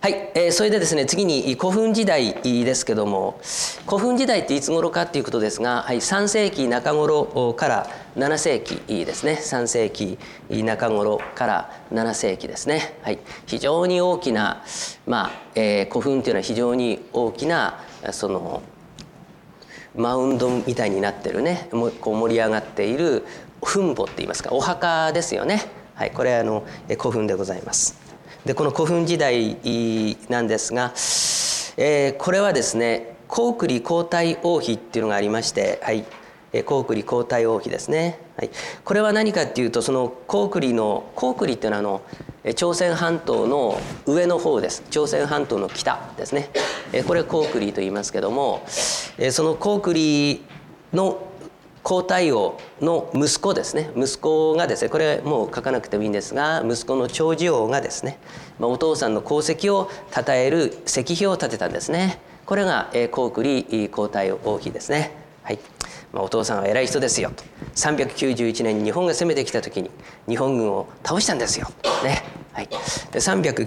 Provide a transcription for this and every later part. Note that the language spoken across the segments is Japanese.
はい、それでですね、次に古墳時代ですけども、古墳時代っていつ頃かっていうことですが、はい、3世紀中頃から7世紀ですね。3世紀中頃から7世紀ですね。はい、非常に大きな、古墳というのは非常に大きなそのマウンドみたいになってるね、こう盛り上がっている墳墓っていいますか、お墓ですよね。はい、これは古墳でございます。でこの古墳時代なんですが、これはですね、高句麗皇太王妃っていうのがありまして、はい、高句麗皇太王妃ですね。はい、これは何かっていうと、その高句麗っていうのは朝鮮半島の上の方です。朝鮮半島の北ですね。これ高句麗と言いますけども、その高句麗の皇太后の息子ですね、息子がですね、これもう書かなくてもいいんですが、息子の長寿王がですね、お父さんの功績を称える石碑を建てたんですね。これが高句麗皇太后妃ですね。はい、お父さんは偉い人ですよと。391年に日本が攻めてきた時に日本軍を倒したんですよね。はい、で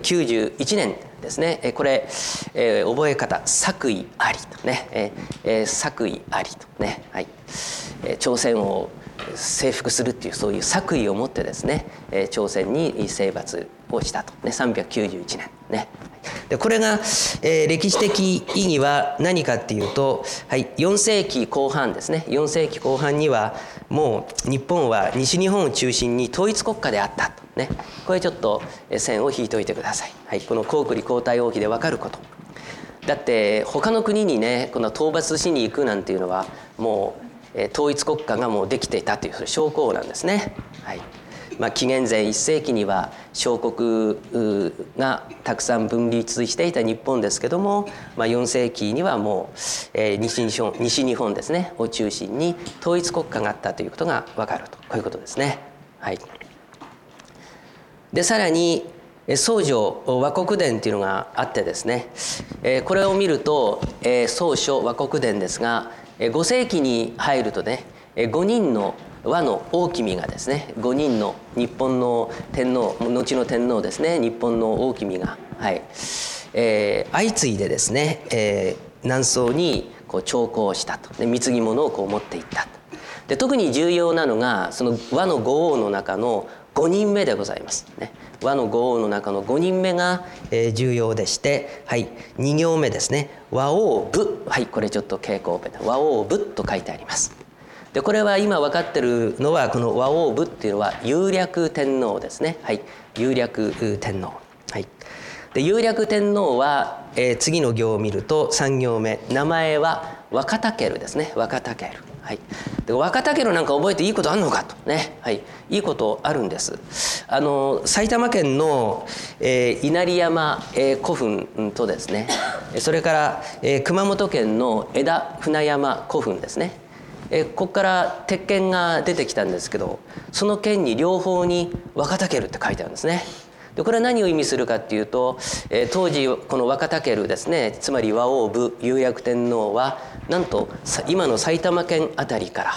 391年ですね、これ、覚え方作為ありとね、作為ありとね、はい、朝鮮を征服するっていうそういう作為を持ってですね、朝鮮に征伐をしたとね、391年ね。でこれが、歴史的意義は何かっていうと、はい、4世紀後半ですね。4世紀後半にはもう日本は西日本を中心に統一国家であったとね。これちょっと線を引いておいてください。はい、この高句麗皇太后妃で分かること。だって他の国にね、この討伐しに行くなんていうのはもう統一国家がもうできていたという証拠なんですね。はい、紀元前1世紀には小国がたくさん分立していた日本ですけども、4世紀にはもう西日本ですねを中心に統一国家があったということが分かると、こういうことですね。はい、でさらに宋書和国伝というのがあってですね、これを見ると宋書和国伝ですが、5世紀に入るとね、5人の倭の大君がですね、5人の日本の天皇、後の天皇ですね、日本の大君が、はい、相次いでですね、南宋にこう朝貢をしたと。で貢ぎ物をこう持っていったと。で特に重要なのがその倭の5王の中の5人目でございますね。倭の5王の中の5人目が重要でして、はい、2行目ですね、倭王武、はい、これちょっと蛍光ペンで倭王武と書いてあります。でこれは今分かってるのは、この倭王武っていうのは雄略天皇ですね。はい、雄略天皇。はい、で雄略天皇は、次の行を見ると3行目、名前は若武ですね。若武。はい、で若武なんか覚えていいことあるのかとね、はい、いいことあるんです。埼玉県の、稲荷山、古墳とですね、それから、熊本県の枝船山古墳ですね、ここから鉄剣が出てきたんですけど、その剣に両方に若武って書いてあるんですね。でこれは何を意味するかっていうと、当時この若武ですね、つまり倭王武雄略天皇はなんと今の埼玉県あたりから、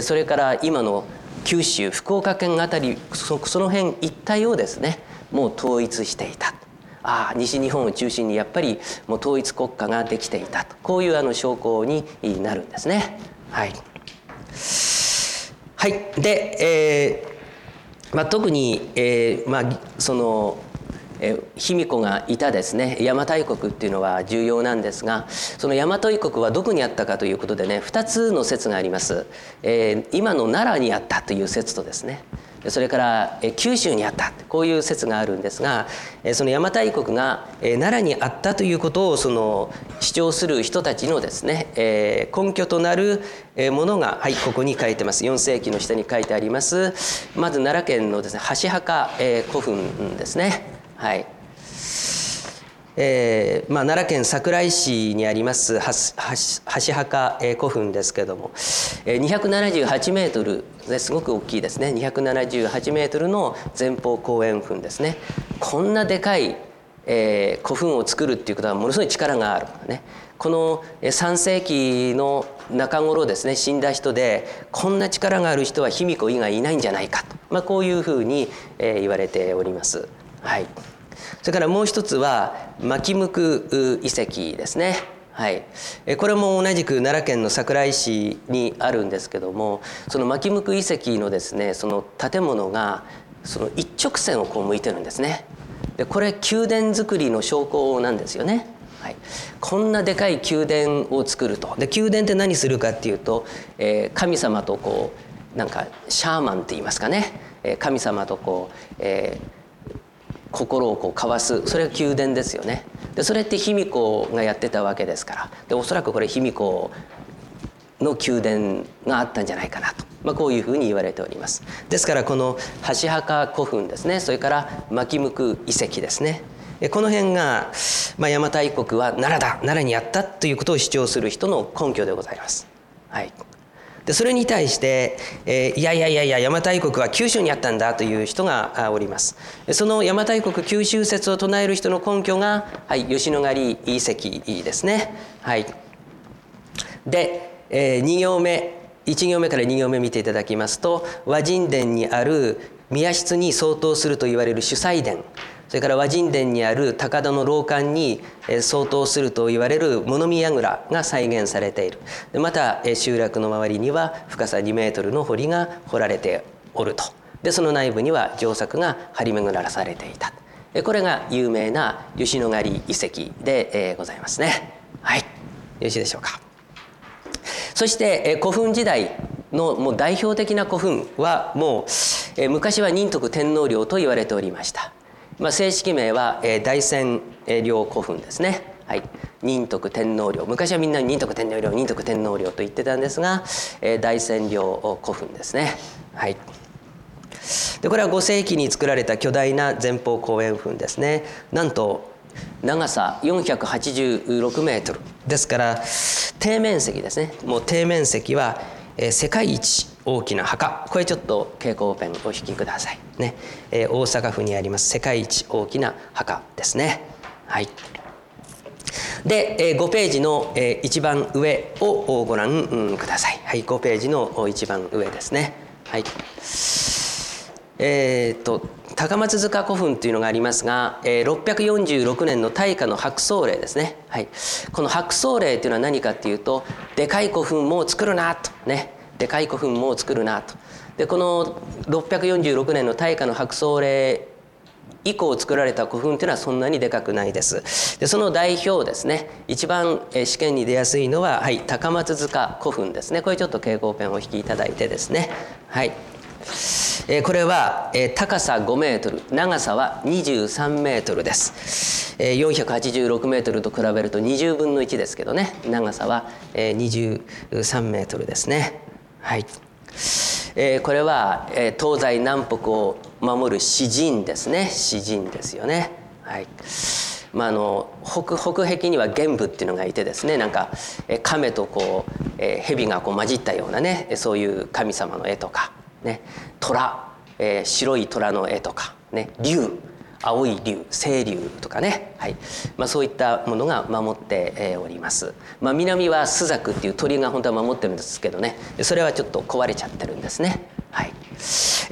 それから今の九州福岡県あたり、その辺一帯をですねもう統一していた。西日本を中心にやっぱりもう統一国家ができていたと、こういう証拠になるんですね。はい、はい、で、特に、その卑弥呼がいたですね邪馬台国っていうのは重要なんですが、その邪馬台国はどこにあったかということでね、2つの説があります。今の奈良にあったという説とですね、それから九州にあった、こういう説があるんですが、その邪馬台国が奈良にあったということをその主張する人たちのですね、根拠となるものが、はい、ここに書いてます。4世紀の下に書いてあります。まず奈良県のですね箸墓古墳ですね。はい、奈良県桜井市にあります箸墓古墳ですけども、278メートルですごく大きいですね。278メートルの前方後円墳ですね。こんなでかい古墳を作るっていうことはものすごい力があるね。この3世紀の中頃ですね、死んだ人でこんな力がある人は卑弥呼以外いないんじゃないかと、こういうふうに言われております。はい、 それからもう一つは牧向遺跡ですね。はい、これも同じく奈良県の桜井市にあるんですけども、その牧向遺跡のですね、その建物がその一直線をこう向いてるんですね。でこれ宮殿造りの証拠なんですよね。はい、こんなでかい宮殿を作ると。で宮殿って何するかっていうと、神様とこうなんかシャーマンって言いますかね、神様とこう、心をこう交わす、それが宮殿ですよね。でそれって卑弥呼がやってたわけですから、でおそらくこれ卑弥呼の宮殿があったんじゃないかなと、こういうふうに言われております。ですからこの箸墓古墳ですね、それから牧向遺跡ですね、この辺が、邪馬台国は奈良だ、奈良にあったということを主張する人の根拠でございます。はい、でそれに対して、いや邪馬台国は九州にあったんだという人がおります。その邪馬台国九州説を唱える人の根拠が、吉野ヶ里遺跡ですね。はい、で、2行目1行目から2行目見ていただきますと、和神殿にある宮室に相当すると言われる主祭殿、それから和神殿にある高田の楼館に相当すると言われる物見櫓が再現されている。また集落の周りには深さ2メートルの堀が掘られておると。でその内部には城柵が張り巡らされていた。これが有名な吉野ヶ里遺跡でございますね。はい、よろしいでしょうか。そして古墳時代のもう代表的な古墳はもう昔は仁徳天皇陵と言われておりました。正式名は大仙陵古墳ですね。はい、仁徳天皇陵、昔はみんな仁徳天皇陵仁徳天皇陵と言ってたんですが、大仙陵古墳ですね。はい、でこれは5世紀に作られた巨大な前方後円墳ですね。なんと長さ486メートルですから、底面積ですね、もう底面積は世界一大きな墓、これちょっと蛍光ペンお引きくださいね。大阪府にあります世界一大きな墓ですね。はい、で5ページの一番上をご覧ください。はい、5ページの一番上ですね。はい、高松塚古墳というのがありますが、646年の大化の白宗令ですね。はい、この白宗令というのは何かというと、でかい古墳も作るなとね、でかい古墳も作るなと。でこの646年の大化の白宗令以降作られた古墳というのはそんなにでかくないです。でその代表ですね、一番試験に出やすいのは、高松塚古墳ですね。これちょっと蛍光ペンをお引きいただいてですね。はい、これは高さ5メートル、長さは23メートルです。486メートルと比べると20分の1ですけどね、長さは23メートルですね。はい、これは東西南北を守る四神ですね。四神ですよね。はい、北壁には玄武っていうのがいてですね、なんか亀とこう蛇がこう混じったようなね、そういう神様の絵とかね、虎、白い虎の絵とかね、竜、青い竜、青竜とかね、はい、そういったものが守っております。南は朱雀っていう鳥が本当は守ってるんですけどね、それはちょっと壊れちゃってるんですね。はい、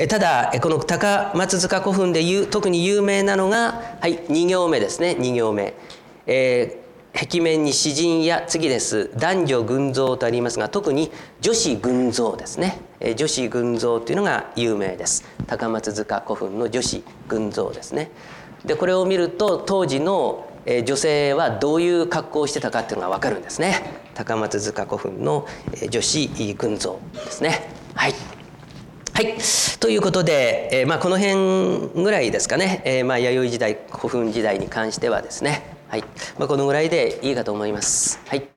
ただこの高松塚古墳で特に有名なのが、2行目ですね。2行目、壁面に詩人や次です男女群像とありますが、特に女子群像ですね。女子群像というのが有名です。高松塚古墳の女子群像ですね。でこれを見ると当時の女性はどういう格好をしてたかっていうのが分かるんですね。高松塚古墳の女子群像ですね。はい、はい、ということで、この辺ぐらいですかね、弥生時代古墳時代に関してはですね。はい、このぐらいでいいかと思います。はい。